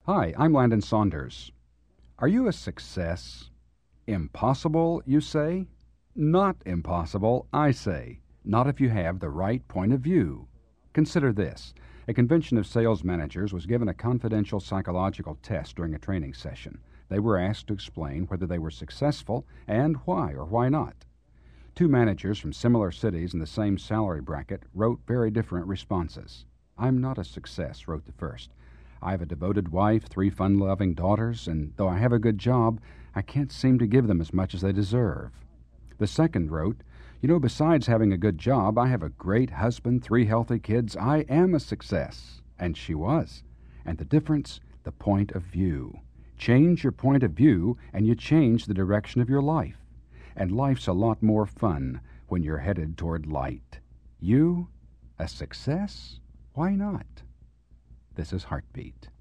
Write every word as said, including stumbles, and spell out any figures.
Hi, I'm Landon Saunders. Are you a success? Impossible, you say? Not impossible, I say. Not if you have the right point of view. Consider this. A convention of sales managers was given a confidential psychological test during a training session. They were asked to explain whether they were successful and why or why not. Two managers from similar cities in the same salary bracket wrote very different responses. I'm not a success, wrote the first. I have a devoted wife, three fun-loving daughters, and though I have a good job, I can't seem to give them as much as they deserve. The second wrote, You know, besides having a good job, I have a great husband, three healthy kids. I am a success. And she was. And the difference, the point of view. Change your point of view, and you change the direction of your life. And life's a lot more fun when you're headed toward light. You, a success? Why not? This is Heartbeat.